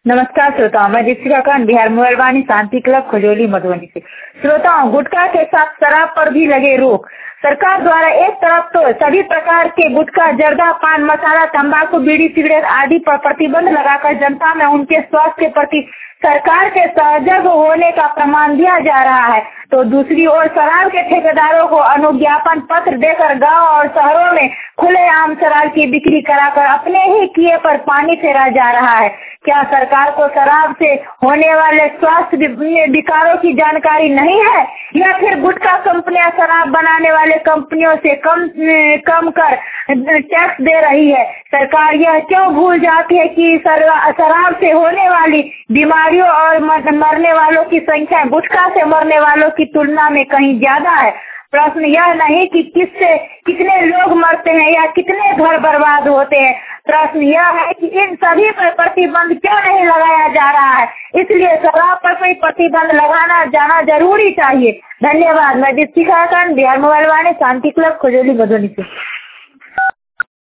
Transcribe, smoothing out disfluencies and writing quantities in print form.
नमस्कार श्रोताओं, मैं दीपिका खान बिहार मोबाइल वाणी शांति क्लब खजोली मधुबनी से। श्रोताओं, गुटखा के साथ शराब पर भी लगे रोक। सरकार द्वारा एक तरफ तो सभी प्रकार के गुटखा, जर्दा, पान मसाला, तंबाकू, बीड़ी, सिगरेट आदि पर प्रतिबंध लगाकर जनता में उनके स्वास्थ्य के प्रति सरकार के सजग होने का प्रमाण दिया जा रहा है, तो दूसरी ओर शराब के ठेकेदारों को अनुज्ञापन पत्र देकर गांव और शहरों में खुलेआम शराब की बिक्री कराकर अपने ही किए पर पानी फेरा जा रहा है। क्या सरकार को शराब से होने वाले स्वास्थ्य विकारों की जानकारी नहीं है, या फिर गुटखा कंपनियां शराब बनाने वाले कंपनियों से कम कर टैक्स दे रही है? सरकार यह क्यों भूल जाती है कि शराब से होने वाली बीमारियों और मरने वालों की संख्या गुटखा से मरने वालों की तुलना में कहीं ज्यादा है? प्रश्न यह नहीं कि कितने लोग मरते हैं या कितने घर बर्बाद होते हैं, प्रश्न यह है कि इन सभी पर प्रतिबंध क्यों नहीं लगाया जा रहा है। इसलिए शराब पर कोई प्रतिबंध लगाना जाना जरूरी चाहिए। धन्यवाद। मैं दीपिका खान बिहार मोबाइल वाणी शांति क्लब खजोली मधुबनी से।